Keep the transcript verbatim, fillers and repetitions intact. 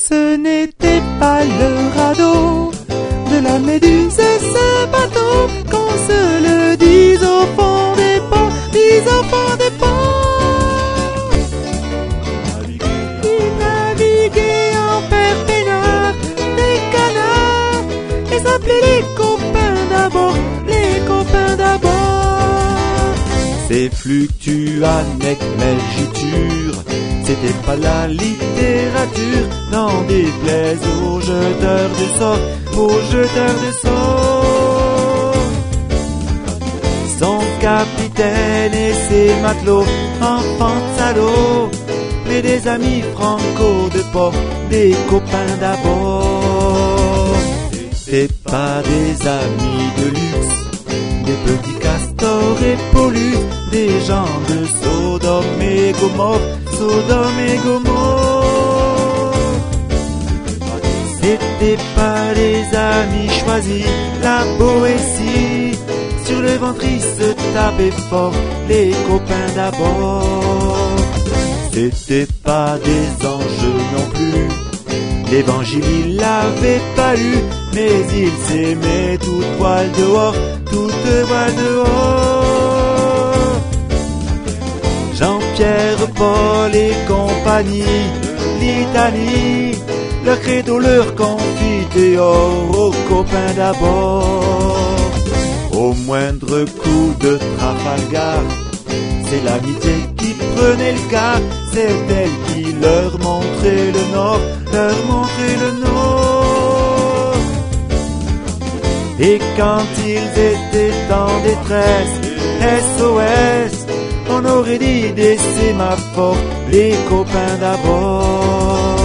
Ce n'était pas le radeau de la méduse, ce bateau qu'on se le dise au fond des ponts, dise au fond des ponts. Il naviguait en père peinard, des canards, et s'appelait les copains d'abord, les copains d'abord. Ces fluctuanec melgitures, c'était pas la littérature, n'en déplaise aux jeteurs de sort, aux jeteurs de sort. Son capitaine et ses matelots, enfants de salauds, mais des amis franco de port, des copains d'abord. C'est pas des amis de luxe, des petits castors et pollus, des gens de Sodome et Gomorrhe, Sodome et Gomorrhe. C'était pas des amis choisis, la Boétie, sur le ventre ils se tapaient fort, les copains d'abord. C'était pas des anges non plus, l'évangile il l'avait pas lu, mais ils s'aimaient toute voile dehors, toute voile dehors. Jean-Pierre, Paul et compagnie, l'Italie, leur credo, leur confiteor, aux copains d'abord. Au moindre coup de Trafalgar, c'est l'amitié qui prenait le quart, c'est elle qui leur montrait le nord, leur montrait le nord. Et quand ils étaient en détresse, S O S, on aurait dit des sémaphores, les copains d'abord.